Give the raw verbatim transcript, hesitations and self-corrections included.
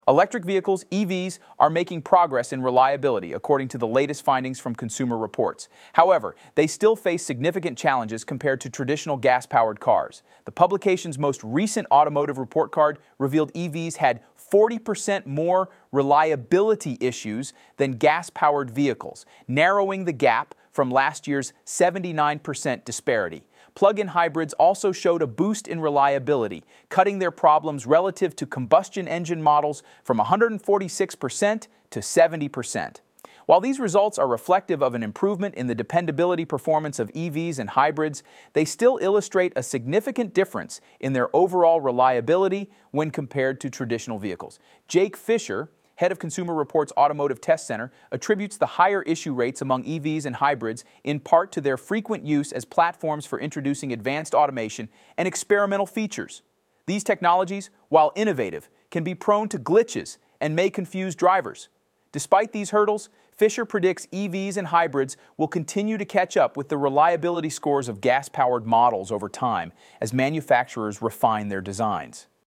Electric vehicles, E Vs, are making progress in reliability, according to the latest findings from Consumer Reports. However, they still face significant challenges compared to traditional gas-powered cars. The publication's most recent automotive report card revealed E Vs had forty percent more reliability issues than gas-powered vehicles, narrowing the gap from last year's seventy-nine percent disparity. Plug-in hybrids also showed a boost in reliability, cutting their problems relative to combustion engine models from one hundred forty-six percent to seventy percent. While these results are reflective of an improvement in the dependability performance of E Vs and hybrids, they still illustrate a significant difference in their overall reliability when compared to traditional vehicles. Jake Fisher, head of Consumer Reports Automotive Test Center, attributes the higher issue rates among E Vs and hybrids in part to their frequent use as platforms for introducing advanced automation and experimental features. These technologies, while innovative, can be prone to glitches and may confuse drivers. Despite these hurdles, Fisher predicts E Vs and hybrids will continue to catch up with the reliability scores of gas-powered models over time as manufacturers refine their designs.